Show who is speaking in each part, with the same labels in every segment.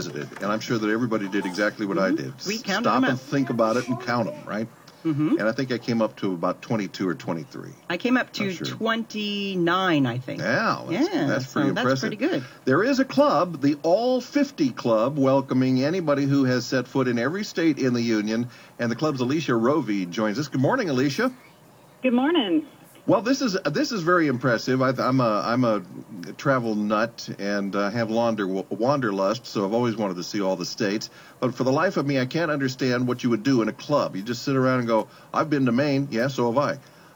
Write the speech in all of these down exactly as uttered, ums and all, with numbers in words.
Speaker 1: and I'm sure that everybody did exactly what
Speaker 2: mm-hmm.
Speaker 1: I did.
Speaker 2: We counted
Speaker 1: Stop
Speaker 2: them
Speaker 1: and
Speaker 2: up.
Speaker 1: think about it and count them, right?
Speaker 2: Mm-hmm.
Speaker 1: And I think I came up to about twenty-two or twenty-three.
Speaker 2: I came up to
Speaker 1: sure.
Speaker 2: twenty-nine, I think.
Speaker 1: Yeah, that's,
Speaker 2: yeah,
Speaker 1: that's
Speaker 2: so
Speaker 1: pretty impressive.
Speaker 2: That's pretty good.
Speaker 1: There is a club, the All fifty Club, welcoming anybody who has set foot in every state in the union. And the club's Alicia Rovey joins us. Good morning, Alicia.
Speaker 3: Good morning.
Speaker 1: Well, this is this is very impressive. I, I'm a I'm a travel nut and uh, have wander, wanderlust, so I've always wanted to see all the states. But for the life of me, I can't understand what you would do in a club. You just sit around and go, "I've been to Maine, yeah, so have I."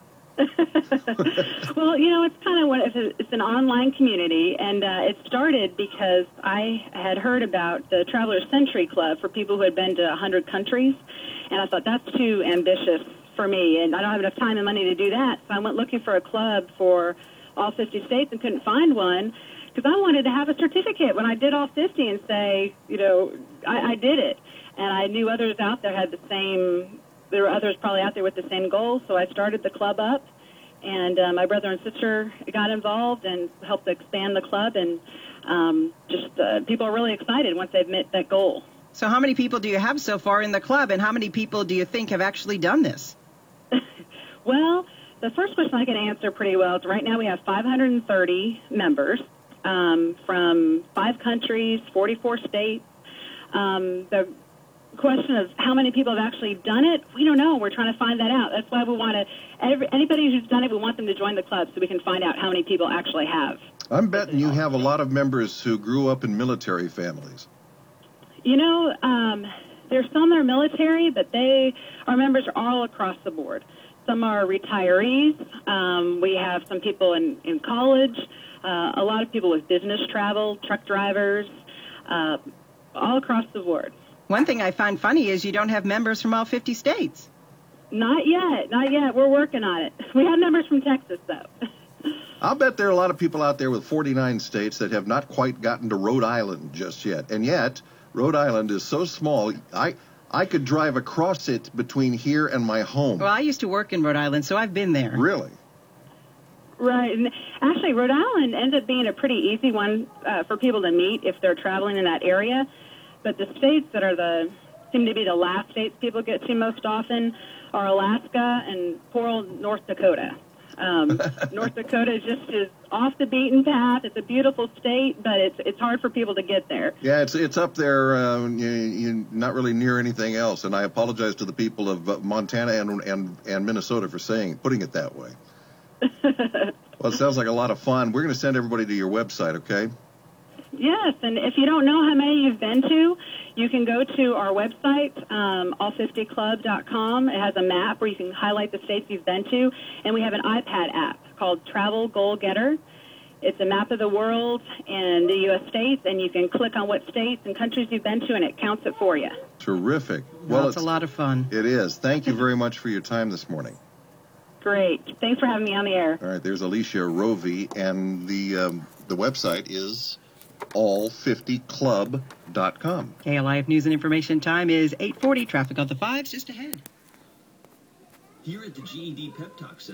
Speaker 3: Well, you know, it's kind of what it's, a, it's an online community, and uh, it started because I had heard about the Traveler Century Club for people who had been to one hundred countries, and I thought that's too ambitious for me, and I don't have enough time and money to do that. So I went looking for a club for all fifty states and couldn't find one because I wanted to have a certificate when I did all fifty and say, you know, I, I did it. And I knew others out there had the same, there were others probably out there with the same goal, so I started the club up. And uh, my brother and sister got involved and helped expand the club, and um, just uh, people are really excited once they've met that goal.
Speaker 2: So how many people do you have so far in the club, and how many people do you think have actually done this?
Speaker 3: Well, the first question I can answer pretty well is right now we have five hundred thirty members um, from five countries, forty-four states. Um, the question of how many people have actually done it, we don't know. We're trying to find that out. That's why we want to, every, anybody who's done it, we want them to join the club so we can find out how many people actually have.
Speaker 1: I'm betting you have a lot of members who grew up in military families.
Speaker 3: You know, um, there's some that are military, but they, our members are all across the board. Some are retirees. Um, we have some people in, in college, uh, a lot of people with business travel, truck drivers, uh, all across the board.
Speaker 2: One thing I find funny is you don't have members from all fifty states.
Speaker 3: Not yet, not yet. We're working on it. We have members from Texas, though.
Speaker 1: I'll bet there are a lot of people out there with forty-nine states that have not quite gotten to Rhode Island just yet. And yet, Rhode Island is so small, I I could drive across it between here and my home.
Speaker 2: Well, I used to work in Rhode Island, so I've been there.
Speaker 1: Really?
Speaker 3: Right. And actually, Rhode Island ends up being a pretty easy one uh, for people to meet if they're traveling in that area. But the states that are the seem to be the last states people get to most often are Alaska and poor old North Dakota. Um, North Dakota just is off the beaten path. It's a beautiful state, but it's it's hard for people to get there.
Speaker 1: Yeah, it's it's up there. Uh, you, you're not really near anything else. And I apologize to the people of uh, Montana and, and and Minnesota for saying putting it that way. Well, it sounds like a lot of fun. We're going to send everybody to your website, okay?
Speaker 3: Yes, and if you don't know how many you've been to, you can go to our website, um, all fifty club dot com. It has a map where you can highlight the states you've been to, and we have an iPad app called Travel Goal Getter. It's a map of the world and the U S states, and you can click on what states and countries you've been to, and it counts it for you.
Speaker 1: Terrific.
Speaker 2: Well, well it's a lot of fun.
Speaker 1: It is. Thank you very much for your time this morning.
Speaker 3: Great. Thanks for having me on the air.
Speaker 1: All right, there's Alicia Rovey, and the um, the website is all fifty club dot com.
Speaker 2: K L I F News and Information time is eight forty. Traffic on the fives just ahead.
Speaker 4: Here at the G E D Pep Talk Center.